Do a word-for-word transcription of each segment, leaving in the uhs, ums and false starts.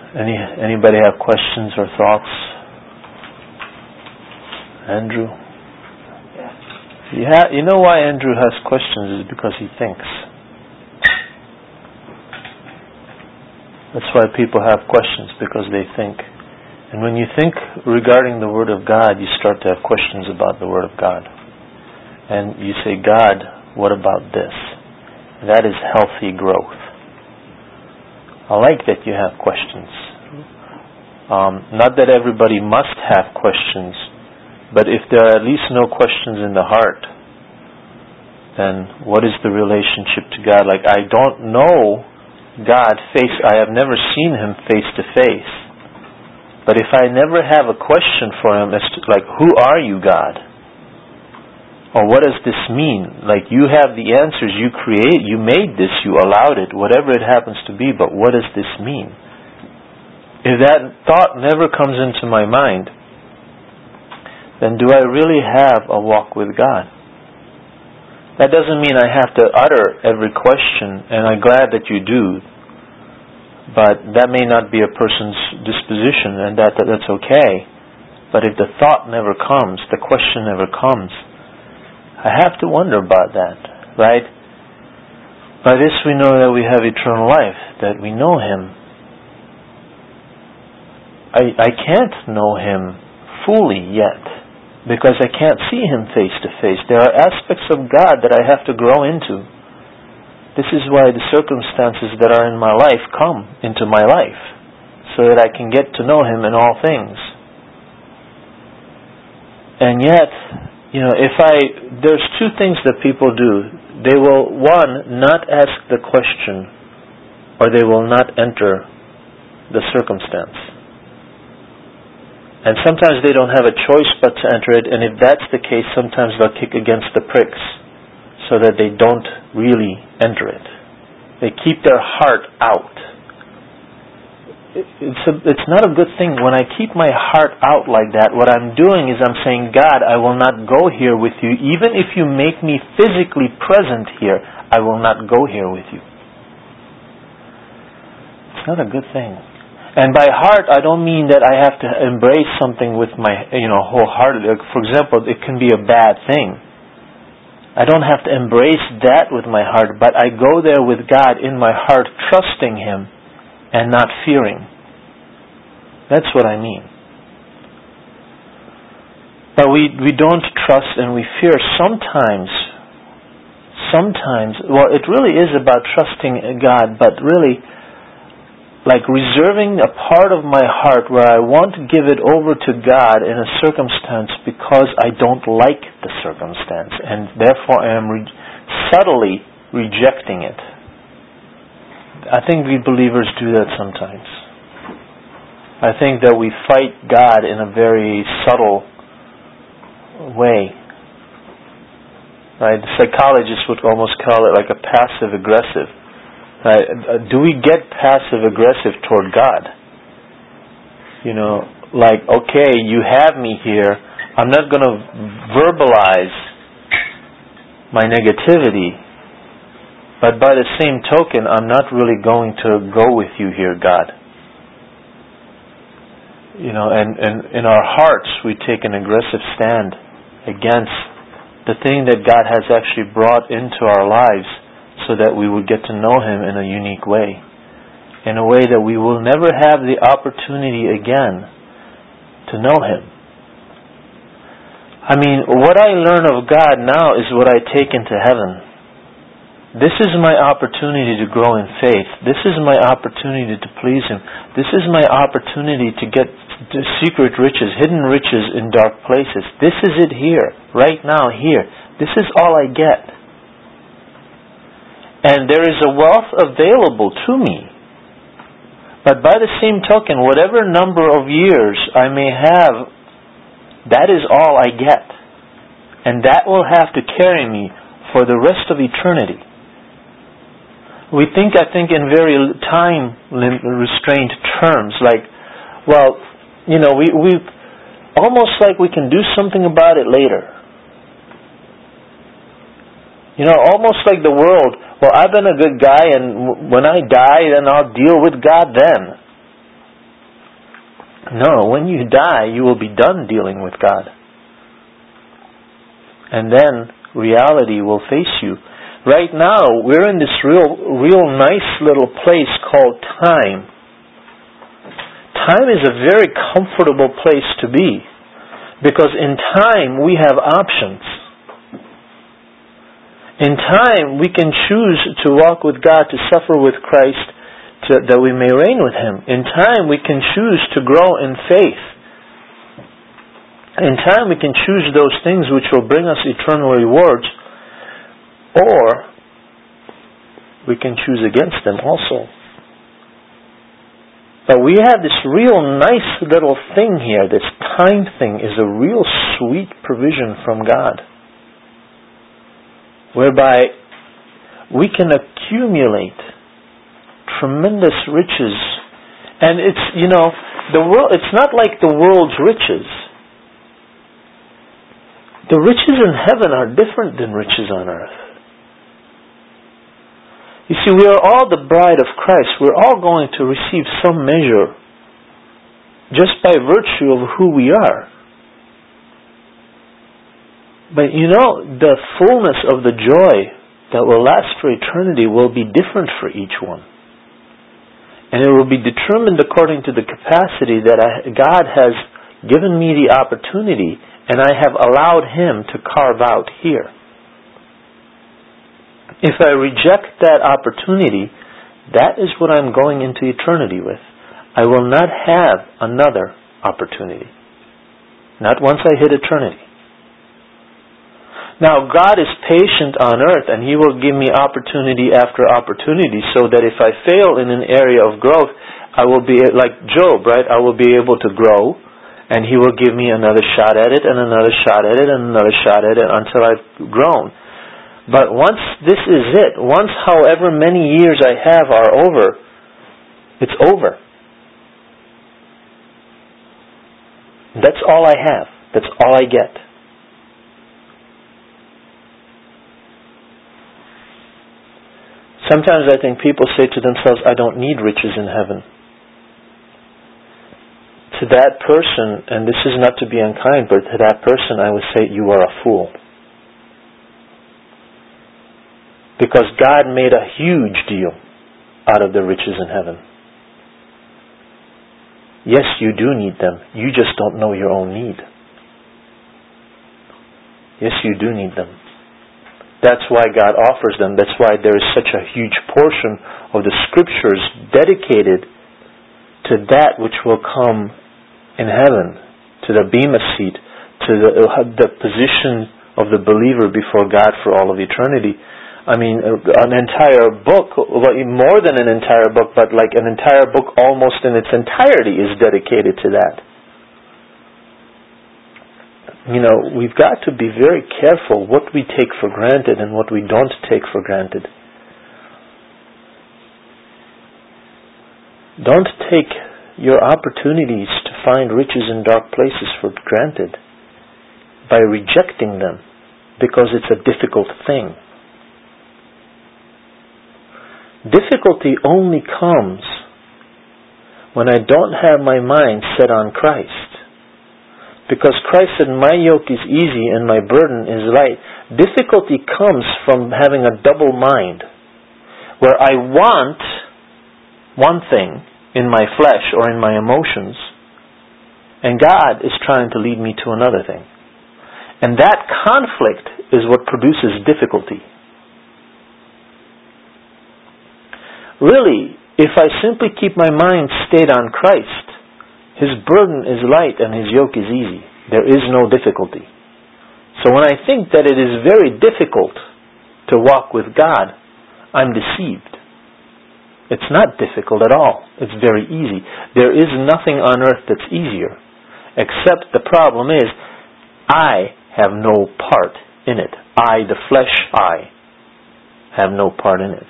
Any anybody have questions or thoughts? Andrew? Yeah. Yeah, you know why Andrew has questions is because he thinks. That's why people have questions, because they think. And when you think regarding the Word of God, you start to have questions about the Word of God. And you say, God, what about this? That is healthy growth. I like that you have questions. Um, not that everybody must have questions, but if there are at least no questions in the heart, then what is the relationship to God? Like, I don't know God face, I have never seen Him face to face. But if I never have a question for Him as to, like, who are you, God? Or what does this mean? Like, you have the answers, you create, you made this, you allowed it, whatever it happens to be, but what does this mean? If that thought never comes into my mind, then do I really have a walk with God? That doesn't mean I have to utter every question, and I'm glad that you do. But that may not be a person's disposition, and that, that that's okay. But if the thought never comes, the question never comes, I have to wonder about that, right? By this we know that we have eternal life, that we know Him. I, I can't know Him fully yet, because I can't see Him face to face. There are aspects of God that I have to grow into. This is why the circumstances that are in my life come into my life, so that I can get to know Him in all things. And yet, you know, if I, there's two things that people do. They will, one, not ask the question, or they will not enter the circumstance. And sometimes they don't have a choice but to enter it, and if that's the case, sometimes they'll kick against the pricks so that they don't really enter it. They keep their heart out. It's, a, it's not a good thing. When I keep my heart out like that, what I'm doing is I'm saying, God, I will not go here with you. Even if you make me physically present here, I will not go here with you. It's not a good thing. And by heart, I don't mean that I have to embrace something with my, you know, wholeheartedly. Like, for example, it can be a bad thing. I don't have to embrace that with my heart, but I go there with God in my heart, trusting Him and not fearing. That's what I mean. But we, we don't trust and we fear sometimes. Sometimes, well, it really is about trusting God, but really, like reserving a part of my heart where I want to give it over to God in a circumstance because I don't like the circumstance, and therefore I am re- subtly rejecting it. I think we believers do that sometimes. I think that we fight God in a very subtle way. Right? The psychologists would almost call it like a passive-aggressive. Right? Do we get passive-aggressive toward God? You know, like, okay, you have me here. I'm not going to verbalize my negativity, but by the same token, I'm not really going to go with you here, God. You know, and, and in our hearts, we take an aggressive stand against the thing that God has actually brought into our lives, so that we would get to know Him in a unique way, in a way that we will never have the opportunity again to know Him. I mean, what I learn of God now is what I take into heaven. This is my opportunity to grow in faith. This is my opportunity to please Him. This is my opportunity to get the secret riches, hidden riches in dark places. This is it here, right now, here. This is all I get. And there is a wealth available to me. But by the same token, whatever number of years I may have, that is all I get. And that will have to carry me for the rest of eternity. We think, I think, in very time-restrained terms, like, well, you know, we, we almost like we can do something about it later. You know, almost like the world, well, I've been a good guy, and when I die, then I'll deal with God then. No, when you die, you will be done dealing with God. And then reality will face you. Right now, we're in this real, real nice little place called time. Time is a very comfortable place to be, because in time we have options. In time we can choose to walk with God, to suffer with Christ, to, that we may reign with Him. In time we can choose to grow in faith. In time we can choose those things which will bring us eternal rewards, or we can choose against them also. But we have this real nice little thing here. This time thing is a real sweet provision from God, whereby we can accumulate tremendous riches. And it's, you know, the world, it's not like the world's riches. The riches in heaven are different than riches on earth. You see, we are all the bride of Christ. We're all going to receive some measure just by virtue of who we are. But you know, the fullness of the joy that will last for eternity will be different for each one. And it will be determined according to the capacity that I, God has given me the opportunity, and I have allowed Him to carve out here. If I reject that opportunity, that is what I'm going into eternity with. I will not have another opportunity. Not once I hit eternity. Now, God is patient on earth, and He will give me opportunity after opportunity, so that if I fail in an area of growth, I will be like Job, right? I will be able to grow, and He will give me another shot at it, and another shot at it, and another shot at it, until I've grown. But once this is it, once however many years I have are over, it's over. That's all I have. That's all I get. Sometimes I think people say to themselves, I don't need riches in heaven. To that person, and this is not to be unkind, but to that person I would say, you are a fool. Because God made a huge deal out of the riches in heaven. Yes, you do need them. You just don't know your own need. Yes, you do need them. That's why God offers them. That's why there is such a huge portion of the Scriptures dedicated to that which will come in heaven, to the bema seat, to the, the position of the believer before God for all of eternity. I mean, an entire book, well, more than an entire book, but like an entire book almost in its entirety is dedicated to that. You know, we've got to be very careful what we take for granted and what we don't take for granted. Don't take your opportunities to find riches in dark places for granted by rejecting them because it's a difficult thing. Difficulty only comes when I don't have my mind set on Christ. Because Christ said, my yoke is easy and my burden is light. Difficulty comes from having a double mind, where I want one thing in my flesh or in my emotions, and God is trying to lead me to another thing. And that conflict is what produces difficulty. Really, if I simply keep my mind stayed on Christ, His burden is light and His yoke is easy. There is no difficulty. So when I think that it is very difficult to walk with God, I'm deceived. It's not difficult at all. It's very easy. There is nothing on earth that's easier. Except the problem is, I have no part in it. I, the flesh I, have no part in it.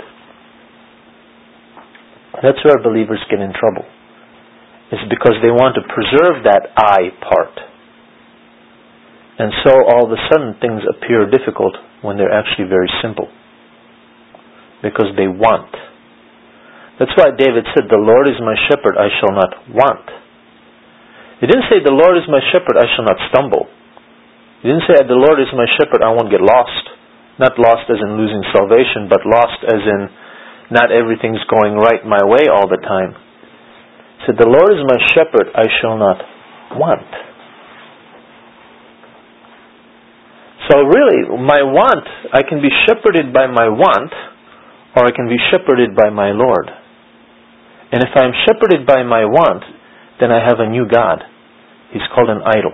That's where believers get in trouble. It's because they want to preserve that I part. And so all of a sudden things appear difficult when they're actually very simple. Because they want. That's why David said, the Lord is my shepherd, I shall not want. He didn't say, the Lord is my shepherd, I shall not stumble. He didn't say, the Lord is my shepherd, I won't get lost. Not lost as in losing salvation, but lost as in not everything's going right my way all the time. He said, the Lord is my shepherd, I shall not want. So really, my want, I can be shepherded by my want, or I can be shepherded by my Lord. And if I'm shepherded by my want, then I have a new God. He's called an idol.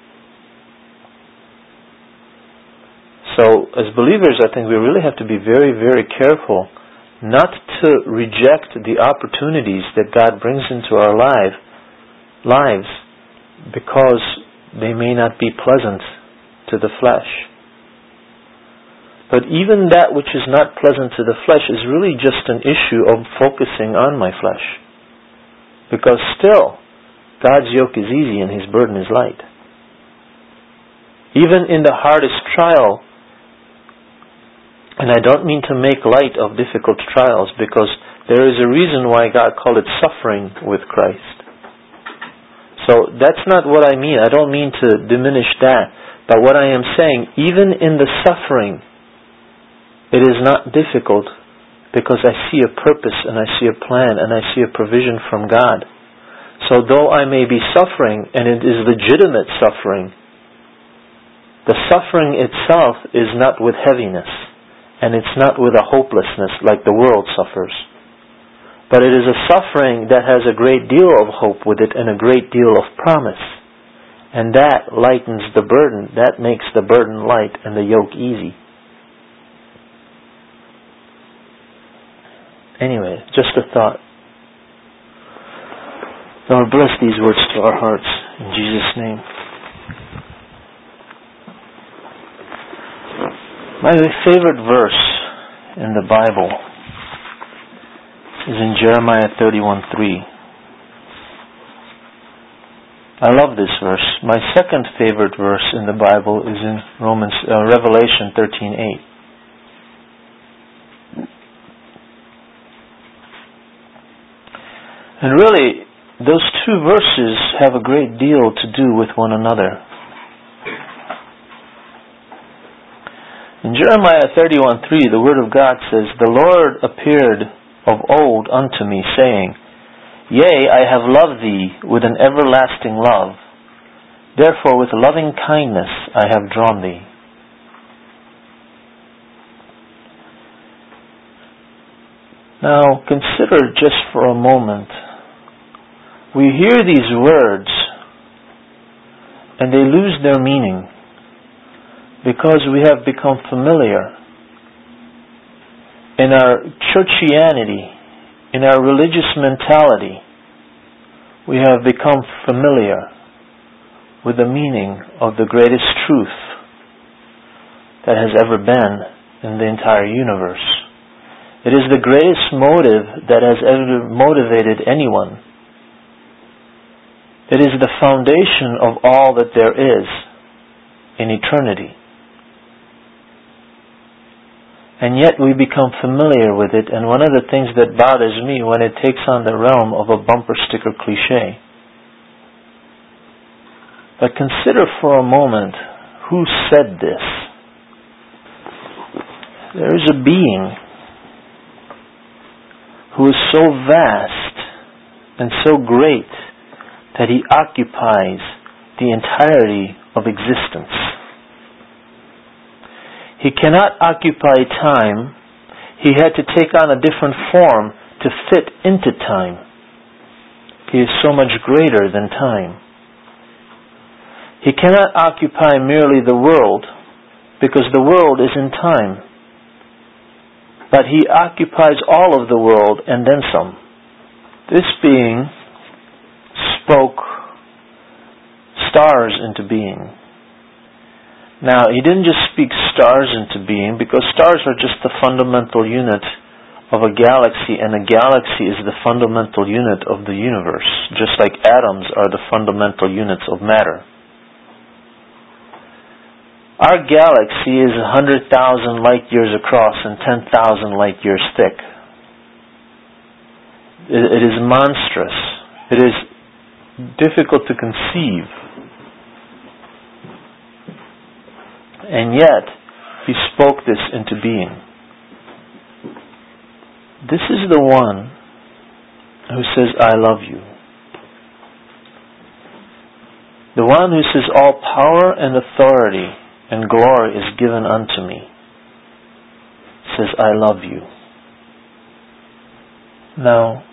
So, as believers, I think we really have to be very, very careful not to reject the opportunities that God brings into our life, lives because they may not be pleasant to the flesh. But even that which is not pleasant to the flesh is really just an issue of focusing on my flesh. Because still, God's yoke is easy and His burden is light. Even in the hardest trial, and I don't mean to make light of difficult trials, because there is a reason why God called it suffering with Christ. So that's not what I mean. I don't mean to diminish that. But what I am saying, even in the suffering, it is not difficult because I see a purpose and I see a plan and I see a provision from God. So though I may be suffering, and it is legitimate suffering, the suffering itself is not with heaviness, and it's not with a hopelessness like the world suffers. But it is a suffering that has a great deal of hope with it and a great deal of promise. And that lightens the burden. That makes the burden light and the yoke easy. Anyway, just a thought. Lord, bless these words to our hearts. In Jesus' name. My favorite verse in the Bible is in Jeremiah thirty-one three. I love this verse. My second favorite verse in the Bible is in Romans, uh, Revelation thirteen eight. And really, those two verses have a great deal to do with one another. In Jeremiah thirty-one three, the Word of God says, the Lord appeared of old unto me, saying, Yea, I have loved thee with an everlasting love. Therefore with loving kindness I have drawn thee. Now consider just for a moment. We hear these words and they lose their meaning because we have become familiar. In our churchianity, in our religious mentality, we have become familiar with the meaning of the greatest truth that has ever been in the entire universe. It is the greatest motive that has ever motivated anyone. It is the foundation of all that there is in eternity. And yet we become familiar with it, and one of the things that bothers me when it takes on the realm of a bumper sticker cliche. But consider for a moment who said this. There is a being who is so vast and so great that He occupies the entirety of existence. He cannot occupy time. He had to take on a different form to fit into time. He is so much greater than time. He cannot occupy merely the world because the world is in time. But He occupies all of the world and then some. This being spoke stars into being. Now, He didn't just speak stars into being, because stars are just the fundamental unit of a galaxy, and a galaxy is the fundamental unit of the universe, just like atoms are the fundamental units of matter. Our galaxy is one hundred thousand light years across and ten thousand light years thick. It is monstrous. It is difficult to conceive. And yet, He spoke this into being. This is the one who says, I love you. The one who says, all power and authority and glory is given unto me, says, I love you. Now,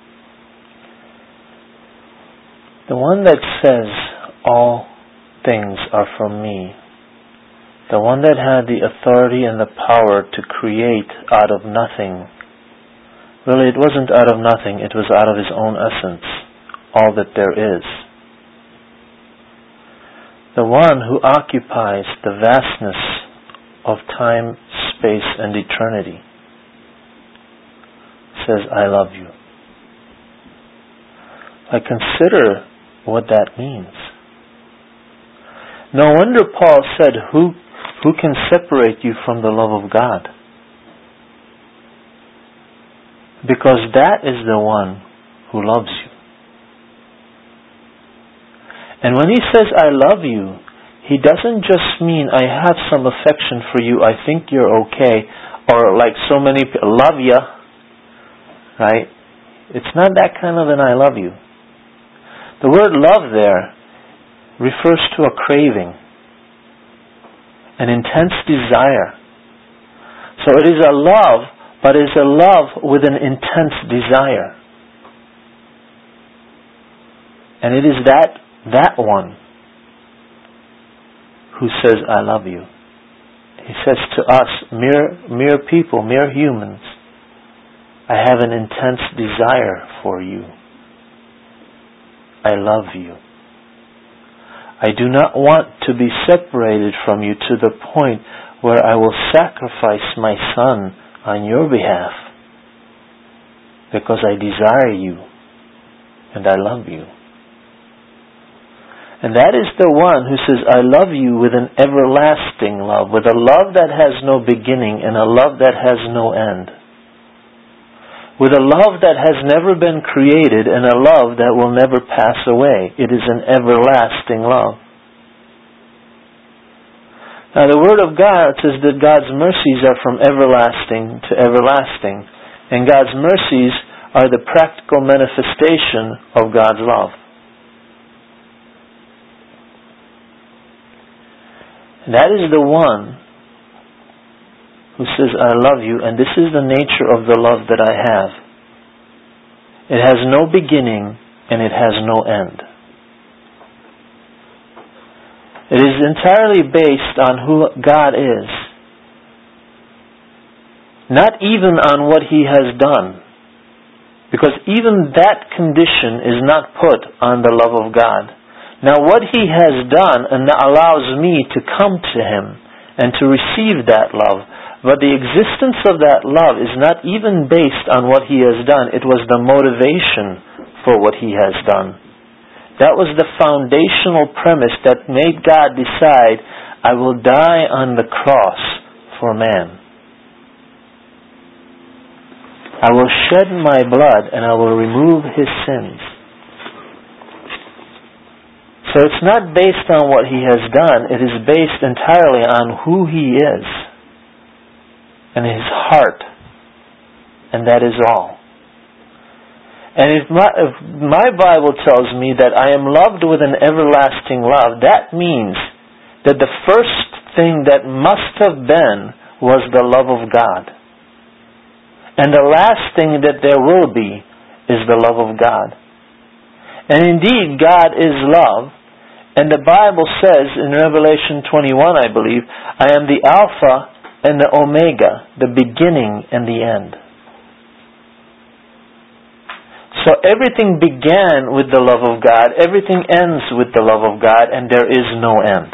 the one that says, all things are from me, the one that had the authority and the power to create out of nothing, really it wasn't out of nothing, it was out of His own essence, all that there is. The one who occupies the vastness of time, space, and eternity says, I love you. I consider what that means. No wonder Paul said, who, who can separate you from the love of God? Because that is the one who loves you. And when he says, I love you, he doesn't just mean, I have some affection for you, I think you're okay, or like so many people, love ya, right? It's not that kind of an I love you. The word love there refers to a craving, an intense desire. So it is a love, but it is a love with an intense desire. And it is that that one who says, I love you. He says to us, mere, mere people, mere humans, I have an intense desire for you. I love you. I do not want to be separated from you to the point where I will sacrifice my son on your behalf because I desire you and I love you. And that is the one who says, I love you with an everlasting love, with a love that has no beginning and a love that has no end. With a love that has never been created and a love that will never pass away. It is an everlasting love. Now the Word of God says that God's mercies are from everlasting to everlasting. And God's mercies are the practical manifestation of God's love. And that is the one who says, I love you, and this is the nature of the love that I have. It has no beginning and it has no end. It is entirely based on who God is, not even on what He has done, because even that condition is not put on the love of God. Now what He has done allows me to come to Him and to receive that love. But the existence of that love is not even based on what He has done. It was the motivation for what He has done. That was the foundational premise that made God decide, I will die on the cross for man. I will shed my blood and I will remove his sins. So it's not based on what He has done. It is based entirely on who He is and His heart. And that is all. And if my, if my Bible tells me that I am loved with an everlasting love, that means that the first thing that must have been was the love of God. And the last thing that there will be is the love of God. And indeed, God is love. And the Bible says in Revelation twenty-one, I believe, I am the Alpha and the Omega, the beginning and the end. So everything began with the love of God, everything ends with the love of God, and there is no end.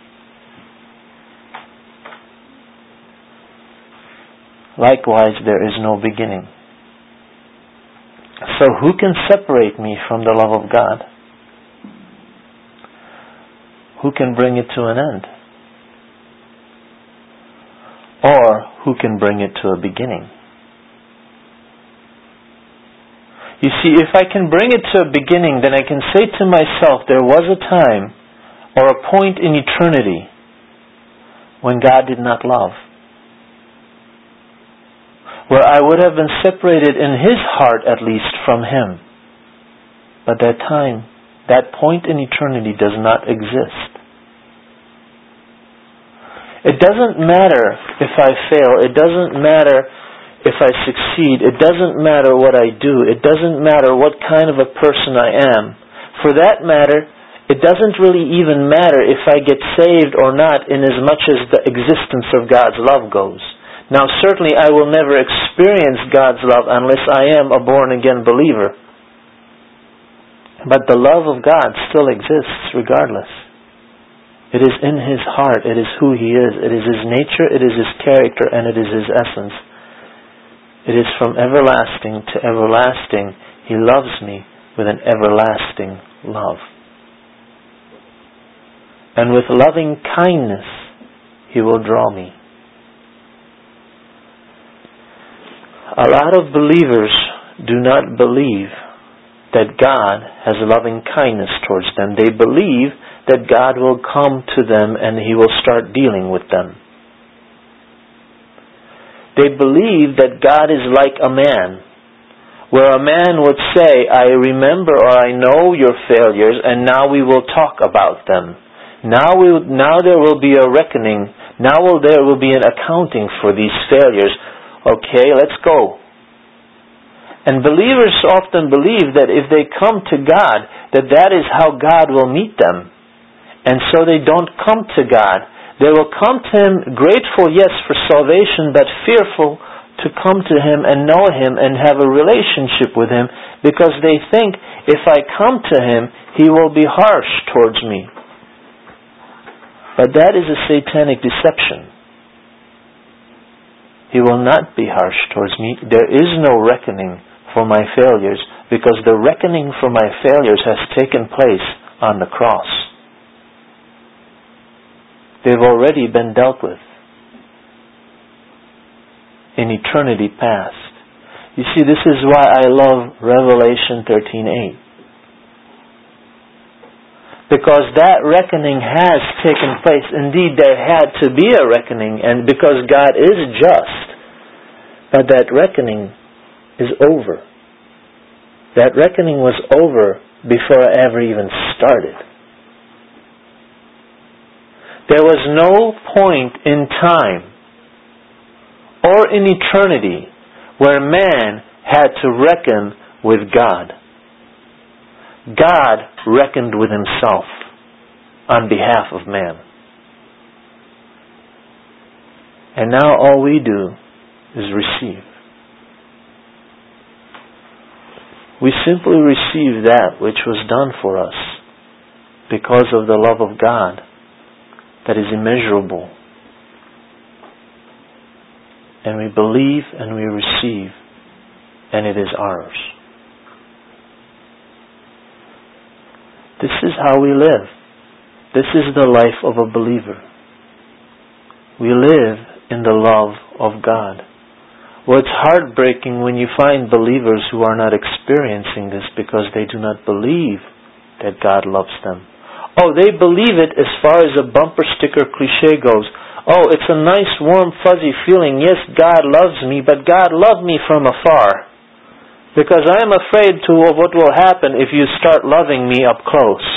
Likewise, there is no beginning. So who can separate me from the love of God? Who can bring it to an end? Or who can bring it to a beginning? You see, if I can bring it to a beginning, then I can say to myself, there was a time or a point in eternity when God did not love, where I would have been separated in His heart at least from Him. But that time, that point in eternity does not exist. It doesn't matter if I fail. It doesn't matter if I succeed. It doesn't matter what I do. It doesn't matter what kind of a person I am. For that matter, it doesn't really even matter if I get saved or not, in as much as the existence of God's love goes. Now, certainly I will never experience God's love unless I am a born-again believer. But the love of God still exists regardless. It is in His heart. It is who He is. It is His nature. It is His character. And it is His essence. It is from everlasting to everlasting. He loves me with an everlasting love. And with loving kindness, He will draw me. A lot of believers do not believe that God has loving kindness towards them. They believe that God will come to them and He will start dealing with them. They believe that God is like a man, where a man would say, I remember or I know your failures, and now we will talk about them. Now, we, now there will be a reckoning. Now will, there will be an accounting for these failures. Okay, let's go. And believers often believe that if they come to God, that that is how God will meet them. And so they don't come to God. They will come to Him grateful, yes, for salvation, but fearful to come to Him and know Him and have a relationship with Him, because they think, if I come to Him, He will be harsh towards me. But that is a satanic deception. He will not be harsh towards me. There is no reckoning for my failures, because the reckoning for my failures has taken place on the cross. They've already been dealt with in eternity past. You see, this is why I love Revelation thirteen eight. Because that reckoning has taken place. Indeed, there had to be a reckoning, and because God is just. But that reckoning is over. That reckoning was over before I ever even started. There was no point in time or in eternity where man had to reckon with God. God reckoned with Himself on behalf of man. And now all we do is receive. We simply receive that which was done for us because of the love of God that is immeasurable. And we believe and we receive, and it is ours. This is how we live. This is the life of a believer. We live in the love of God. Well, it's heartbreaking when you find believers who are not experiencing this because they do not believe that God loves them. Oh, they believe it as far as a bumper sticker cliche goes. Oh, it's a nice, warm, fuzzy feeling. Yes, God loves me, but God loved me from afar. Because I am afraid to what will happen if you start loving me up close.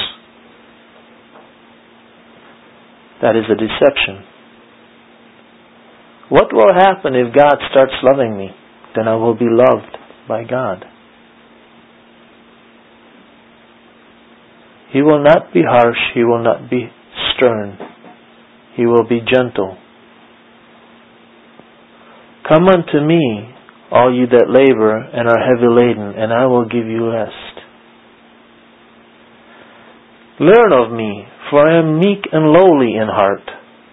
That is a deception. What will happen if God starts loving me? Then I will be loved by God. He will not be harsh. He will not be stern. He will be gentle. Come unto me, all you that labor and are heavy laden, and I will give you rest. Learn of me, for I am meek and lowly in heart.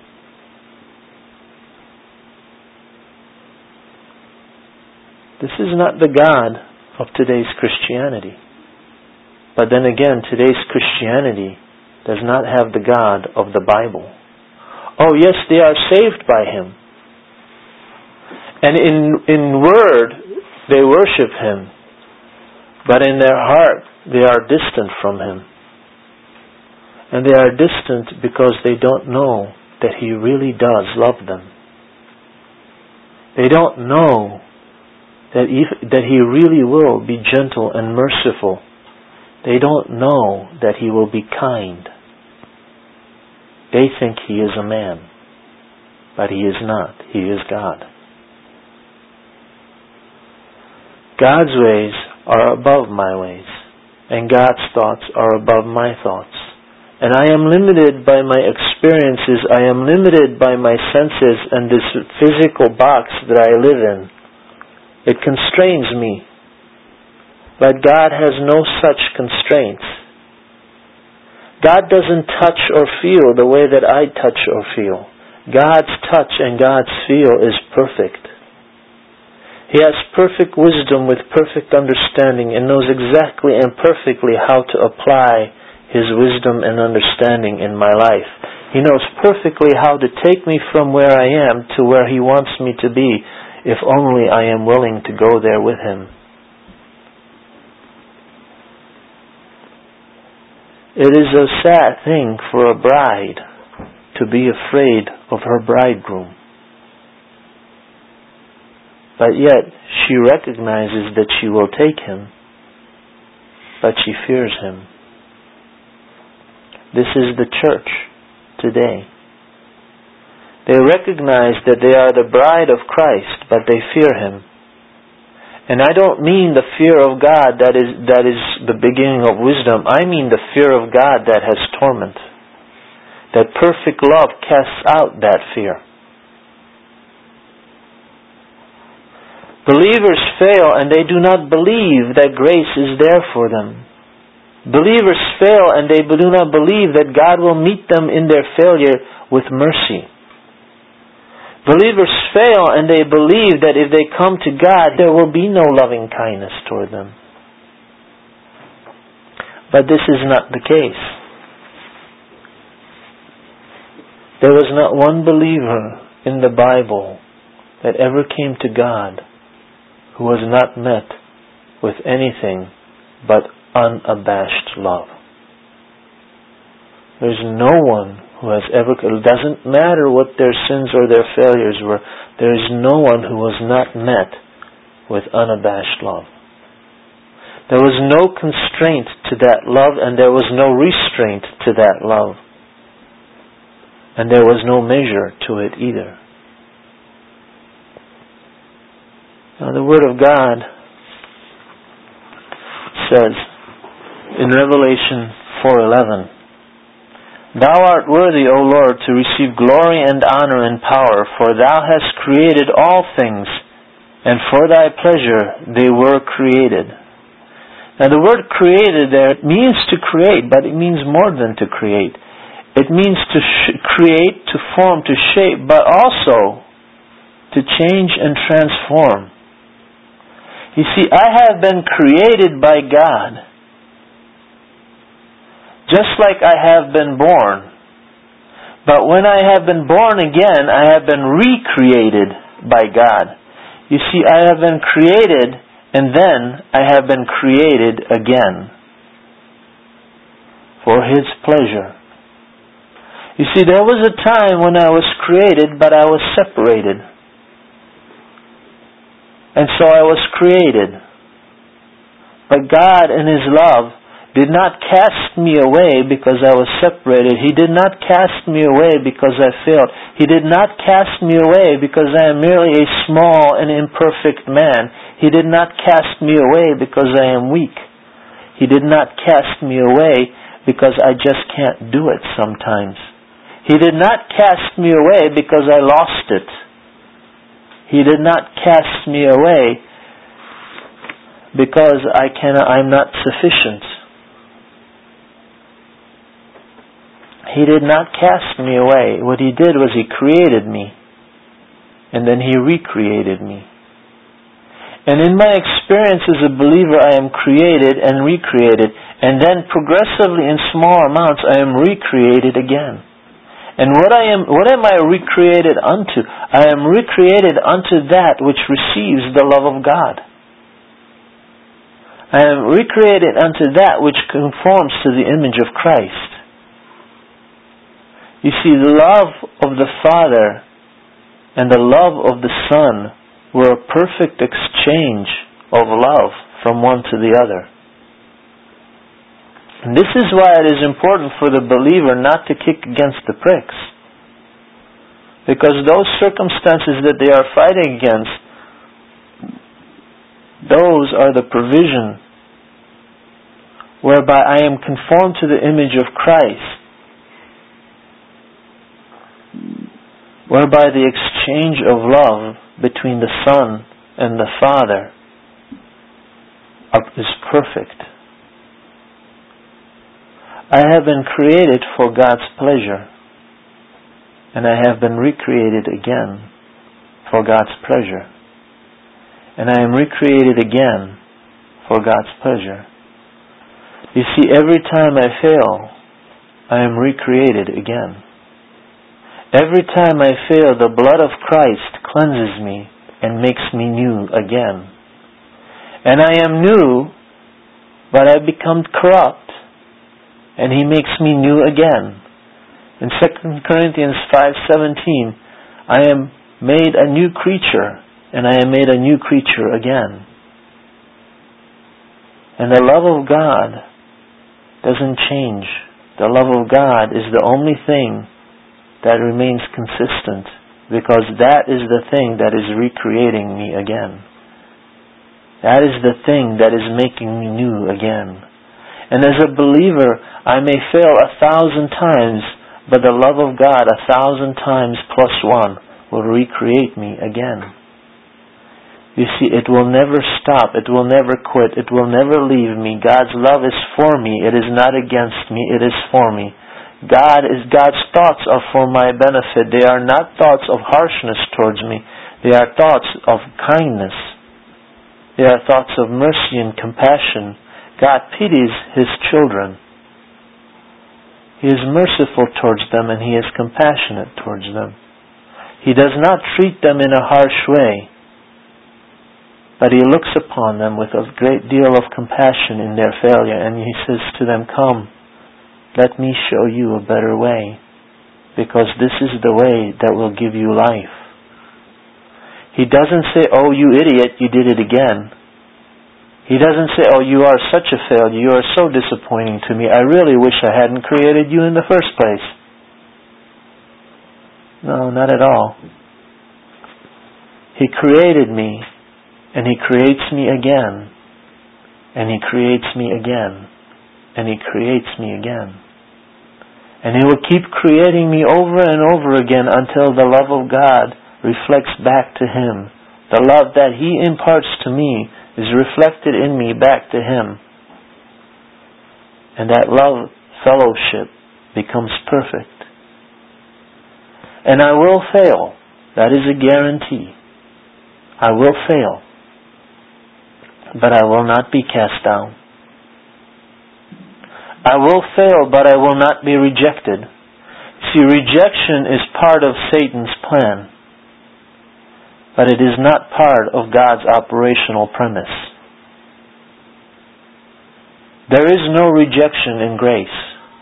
This is not the God of today's Christianity. But then again, today's Christianity does not have the God of the Bible. Oh yes, they are saved by Him. And in, in word, they worship Him. But in their heart, they are distant from Him. And they are distant because they don't know that He really does love them. They don't know that, if, that He really will be gentle and merciful. They don't know that He will be kind. They think He is a man, but He is not. He is God. God's ways are above my ways, and God's thoughts are above my thoughts. And I am limited by my experiences, I am limited by my senses and this physical box that I live in. It constrains me. But God has no such constraints. God doesn't touch or feel the way that I touch or feel. God's touch and God's feel is perfect. He has perfect wisdom with perfect understanding and knows exactly and perfectly how to apply His wisdom and understanding in my life. He knows perfectly how to take me from where I am to where He wants me to be, if only I am willing to go there with Him. It is a sad thing for a bride to be afraid of her bridegroom. But yet she recognizes that she will take him, but she fears him. This is the church today. They recognize that they are the bride of Christ, but they fear Him. And I don't mean the fear of God that is that is the beginning of wisdom. I mean the fear of God that has torment. That perfect love casts out that fear. Believers fail and they do not believe that grace is there for them. Believers fail and they do not believe that God will meet them in their failure with mercy. Believers fail and they believe that if they come to God, there will be no loving kindness toward them. But this is not the case. There was not one believer in the Bible that ever came to God who was not met with anything but unabashed love. There's no one who has ever, it doesn't matter what their sins or their failures were, there is no one who was not met with unabashed love. There was no constraint to that love, and there was no restraint to that love. And there was no measure to it either. Now the Word of God says in Revelation four eleven, Thou art worthy, O Lord, to receive glory and honor and power, for Thou hast created all things, and for Thy pleasure they were created. Now the word created there means to create, but it means more than to create. It means to sh- create, to form, to shape, but also to change and transform. You see, I have been created by God. Just like I have been born. But when I have been born again, I have been recreated by God. You see, I have been created, and then I have been created again for His pleasure. You see, there was a time when I was created, but I was separated. And so I was created. But God in His love did not cast me away because I was separated. He did not cast me away because I failed. He did not cast me away because I am merely a small and imperfect man. He did not cast me away because I am weak. He did not cast me away because I just can't do it sometimes. He did not cast me away because I lost it. He did not cast me away because I cannot, I'm not sufficient. He did not cast me away. What He did was He created me. And then He recreated me. And in my experience as a believer, I am created and recreated. And then progressively in small amounts, I am recreated again. And what I am, what am I recreated unto? I am recreated unto that which receives the love of God. I am recreated unto that which conforms to the image of Christ. You see, the love of the Father and the love of the Son were a perfect exchange of love from one to the other. And this is why it is important for the believer not to kick against the pricks. Because those circumstances that they are fighting against, those are the provision whereby I am conformed to the image of Christ, whereby the exchange of love between the Son and the Father is perfect. I have been created for God's pleasure, and I have been recreated again for God's pleasure. And I am recreated again for God's pleasure. You see, every time I fail, I am recreated again. Every time I fail, the blood of Christ cleanses me and makes me new again. And I am new, but I become corrupt, and He makes me new again. In Second Corinthians five seventeen, I am made a new creature, and I am made a new creature again. And the love of God doesn't change. The love of God is the only thing that remains consistent, because that is the thing that is recreating me again. That is the thing that is making me new again. And as a believer, I may fail a thousand times, but the love of God a thousand times plus one will recreate me again. You see, it will never stop. It will never quit. It will never leave me. God's love is for me. It is not against me. It is for me. God is God's thoughts are for my benefit. They are not thoughts of harshness towards me. They are thoughts of kindness. They are thoughts of mercy and compassion. God pities His children. He is merciful towards them, and He is compassionate towards them. He does not treat them in a harsh way, but He looks upon them with a great deal of compassion in their failure, and He says to them, "Come, let me show you a better way, because this is the way that will give you life." He doesn't say, "Oh, you idiot, you did it again." He doesn't say, "Oh, you are such a failure, you are so disappointing to me. I really wish I hadn't created you in the first place." No, not at all. He created me, and He creates me again, and He creates me again, and He creates me again. And He will keep creating me over and over again until the love of God reflects back to Him. The love that He imparts to me is reflected in me back to Him. And that love fellowship becomes perfect. And I will fail. That is a guarantee. I will fail. But I will not be cast down. I will fail, but I will not be rejected. See, rejection is part of Satan's plan, but it is not part of God's operational premise. There is no rejection in grace.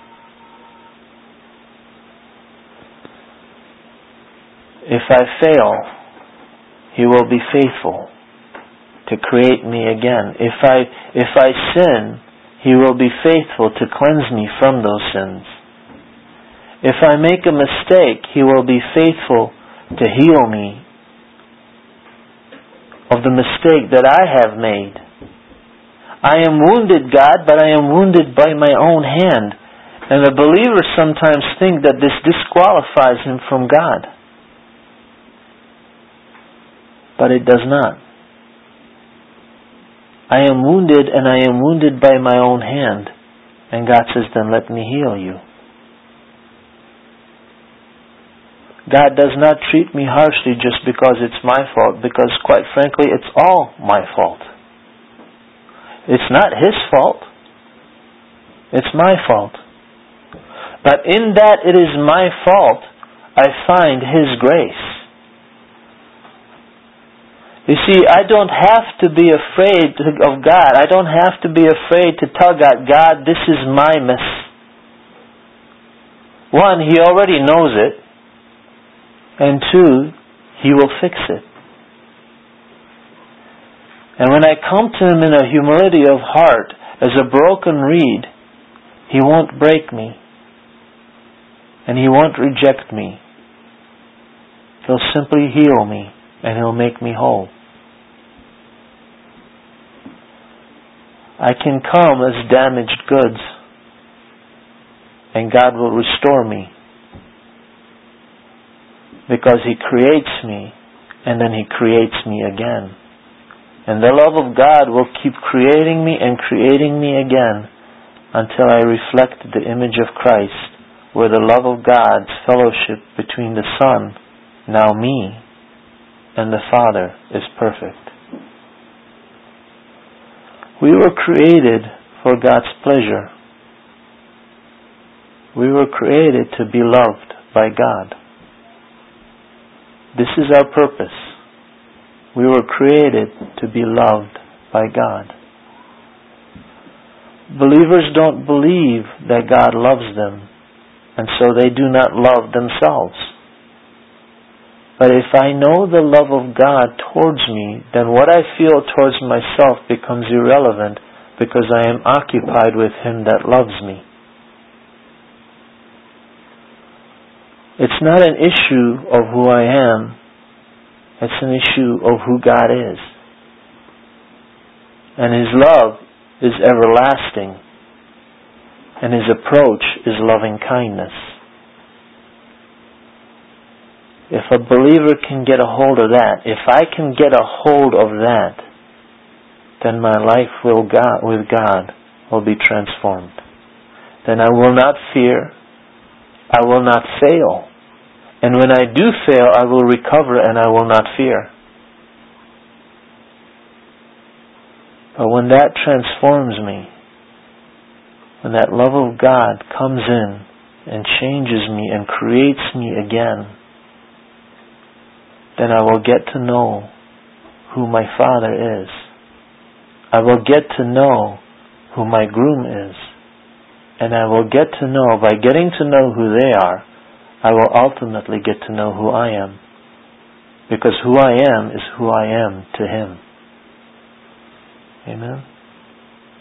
If I fail, He will be faithful to create me again. If I if I sin, He will be faithful to cleanse me from those sins. If I make a mistake, He will be faithful to heal me of the mistake that I have made. I am wounded, God, but I am wounded by my own hand. And the believers sometimes think that this disqualifies him from God. But it does not. I am wounded, and I am wounded by my own hand. And God says, then let me heal you. God does not treat me harshly just because it's my fault, because quite frankly, it's all my fault. It's not His fault. It's my fault. But in that it is my fault, I find His grace. You see, I don't have to be afraid of God. I don't have to be afraid to tell God, God, this is my mess. One, He already knows it. And two, He will fix it. And when I come to Him in a humility of heart, as a broken reed, He won't break me. And He won't reject me. He'll simply heal me, and He'll make me whole. I can come as damaged goods, and God will restore me. Because He creates me, and then He creates me again. And the love of God will keep creating me and creating me again until I reflect the image of Christ, where the love of God's fellowship between the Son, now me, and the Father is perfect. We were created for God's pleasure. We were created to be loved by God. This is our purpose. We were created to be loved by God. Believers don't believe that God loves them, and so they do not love themselves. But if I know the love of God towards me, then what I feel towards myself becomes irrelevant because I am occupied with Him that loves me. It's not an issue of who I am. It's an issue of who God is. And His love is everlasting. And His approach is loving kindness. If a believer can get a hold of that, if I can get a hold of that, then my life will God, with God will be transformed. Then I will not fear. I will not fail. And when I do fail, I will recover and I will not fear. But when that transforms me, when that love of God comes in and changes me and creates me again, then I will get to know who my Father is. I will get to know who my groom is. And I will get to know, by getting to know who they are, I will ultimately get to know who I am. Because who I am is who I am to Him. Amen?